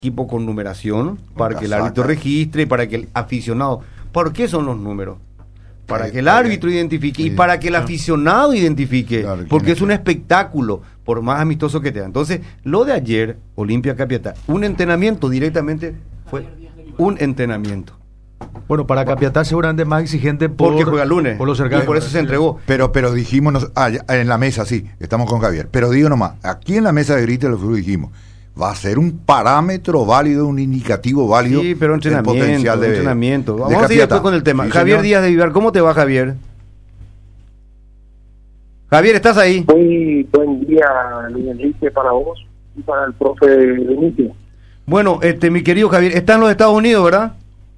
equipo con numeración, para que el árbitro registre, para que el aficionado... ¿Por qué son los números? Para que el árbitro identifique y para que el aficionado identifique, porque es un espectáculo, por más amistoso que te da. Entonces, lo de ayer, Olimpia Capiatá, un entrenamiento directamente fue un entrenamiento. Bueno, para Capiatá seguramente más exigente porque juega el lunes, por lo cercano, y por eso se entregó. Pero dijimos, en la mesa, sí, estamos con Javier, pero digo nomás, aquí en la mesa de Grite del Fútbol dijimos, va a ser un parámetro válido, un indicativo válido. Sí, pero entrenamiento. Vamos a seguir después con el tema. Sí, Javier Díaz de Vivar, ¿cómo te va, Javier? Javier, ¿estás ahí? Muy buen día, Luis Enrique, para vos y para el profe Benítez. Bueno, mi querido Javier, está en los Estados Unidos, ¿verdad?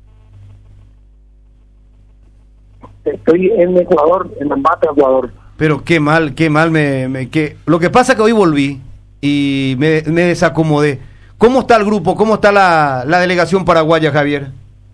Estoy en Ecuador, en Ambato, Ecuador. Pero qué mal lo que pasa es que hoy volví y me desacomodé. ¿Cómo está el grupo? ¿Cómo está la delegación paraguaya, Javier?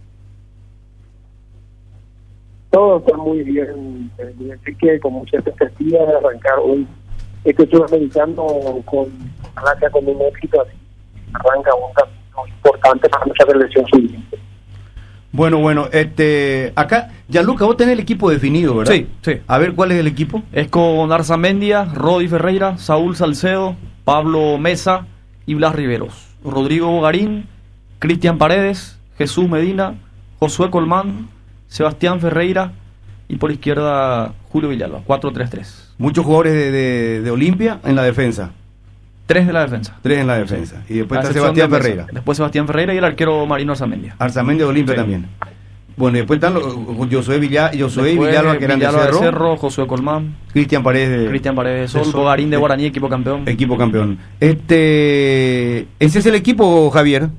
Todo está muy bien, Enrique, con mucha expectativa de arrancar hoy este sudamericano con un éxito así. Arranca un camino importante para nuestra selección siguiente. Bueno, acá, Gianluca, vos tenés el equipo definido, ¿verdad? Sí. A ver, ¿cuál es el equipo? Es con Arzamendia, Rodi Ferreira, Saúl Salcedo, Pablo Mesa y Blas Riveros. Rodrigo Bogarín, Cristian Paredes, Jesús Medina, Josué Colmán, Sebastián Ferreira y por izquierda Julio Villalba, 4-3-3. Muchos jugadores de Olimpia en la defensa. 3 de la defensa. 3 en la defensa. Y después está Sebastián Ferreira. Después Sebastián Ferreira y el arquero Marino Arzamendia. Arzamendia de Olimpia también. Bueno, y después están Josué Villalba, que eran de Cerro. Josué Colmán. Cristian Paredes de Sol. Bogarín de Guaraní, equipo campeón. ¿Ese es el equipo, Javier?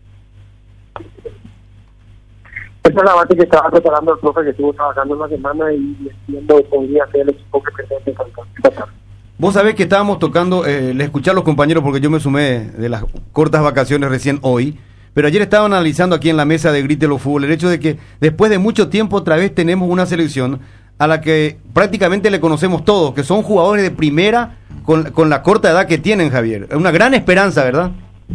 Esa es la base que estaba preparando el profe, que estuvo trabajando una semana y viendo que podría ser el equipo que pretende tratar. Vos sabés que estábamos tocando, le escuché a los compañeros porque yo me sumé de las cortas vacaciones recién hoy, pero ayer estaban analizando aquí en la mesa de Grite lo Fútbol el hecho de que después de mucho tiempo otra vez tenemos una selección a la que prácticamente le conocemos todos, que son jugadores de primera con la corta edad que tienen, Javier. Es una gran esperanza, ¿verdad?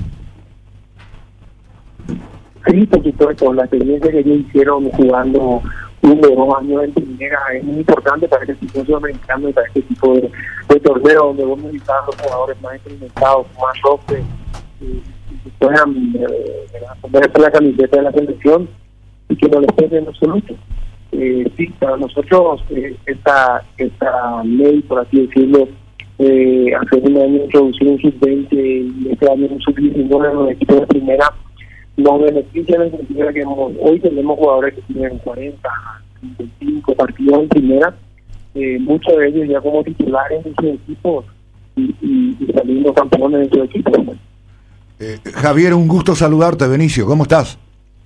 Sí, por supuesto, la experiencia que ellos hicieron jugando 1 o 2 años en primera es muy importante para este tipo de sudamericano y para este tipo de torneo donde vos necesitas a los jugadores más experimentados, más roces, que puedan ponerse la camiseta de la selección y que no les pese en absoluto. Sí, para nosotros esta ley, por así decirlo, hace un año introducir un sub-20 y este año un sub-19 en los equipos de primera, nos beneficia en el sentido de que hoy tenemos jugadores que tienen 40, 35 partidos en primera, muchos de ellos ya como titulares en sus equipos y saliendo campeones en sus equipos. Javier, un gusto saludarte, Benicio, ¿cómo estás?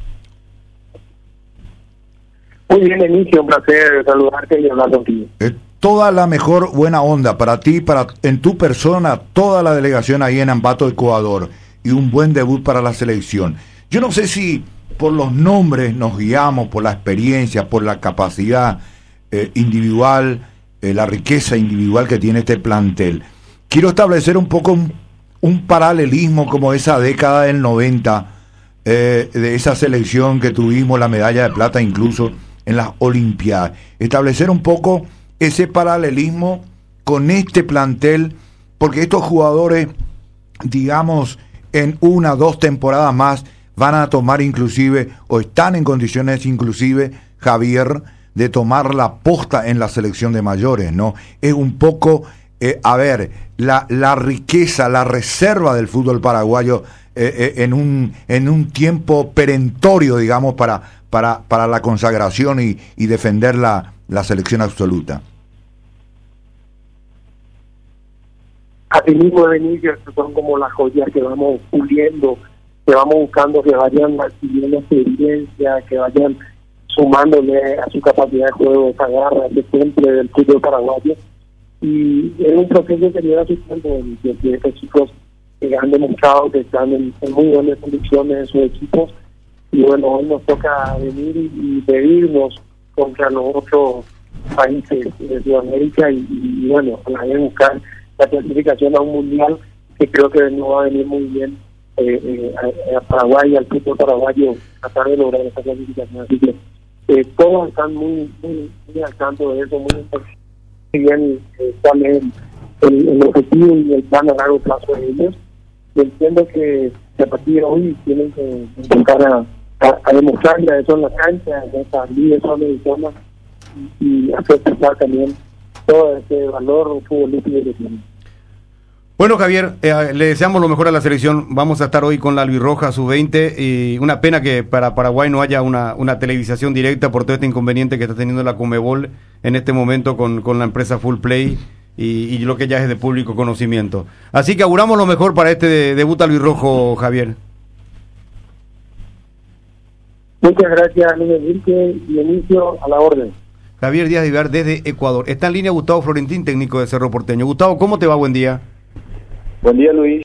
Muy bien, Benicio, un placer saludarte y hablar contigo. Toda la mejor buena onda para ti, en tu persona, toda la delegación ahí en Ambato, Ecuador, y un buen debut para la selección. Yo no sé si por los nombres nos guiamos, por la experiencia, por la capacidad individual, la riqueza individual que tiene este plantel. Quiero establecer un poco un paralelismo como esa década del 90, de esa selección que tuvimos la medalla de plata incluso en las Olimpiadas. Establecer un poco ese paralelismo con este plantel, porque estos jugadores, digamos, en 1 o 2 temporadas más van a tomar inclusive, o están en condiciones inclusive, Javier, de tomar la posta en la selección de mayores, ¿no? Es un poco, la riqueza, la reserva del fútbol paraguayo en un tiempo perentorio, digamos, para la consagración y defender la selección absoluta. Así mismo de Benicio, son como las joyas que vamos puliendo, que vamos buscando que vayan adquiriendo experiencia, que vayan sumándole a su capacidad de juego, esa garra, ese temple del fútbol paraguayo. Y es un proceso que lleva su tiempo, que estos chicos que han demostrado que están en muy buenas condiciones en sus equipos. Y bueno, hoy nos toca venir y pedirnos contra los otros países de Sudamérica y bueno, a la vez buscar la clasificación a un mundial que creo que no va a venir muy bien a Paraguay, al fútbol paraguayo, tratar de lograr esta clasificación. Así que todos están muy al tanto de eso, muy bien cuál es el objetivo y el plan a largo plazo de ellos. Y entiendo que a partir de hoy tienen que empezar a demostrarle eso en la cancha, a salir eso de forma y hacer pasar también todo ese valor futbolístico que tienen. Bueno, Javier, le deseamos lo mejor a la selección. Vamos a estar hoy con la albirroja sub-20 y una pena que para Paraguay no haya una televisación directa por todo este inconveniente que está teniendo la Conmebol en este momento con la empresa Full Play y lo que ya es de público conocimiento. Así que auguramos lo mejor para este debut albirrojo, Javier. Muchas gracias, Luis Enrique, y inicio a la orden. Javier Díaz de Vivar desde Ecuador. Está en línea Gustavo Florentín, técnico de Cerro Porteño. Gustavo, ¿cómo te va? Buen día. Buen día, Luis.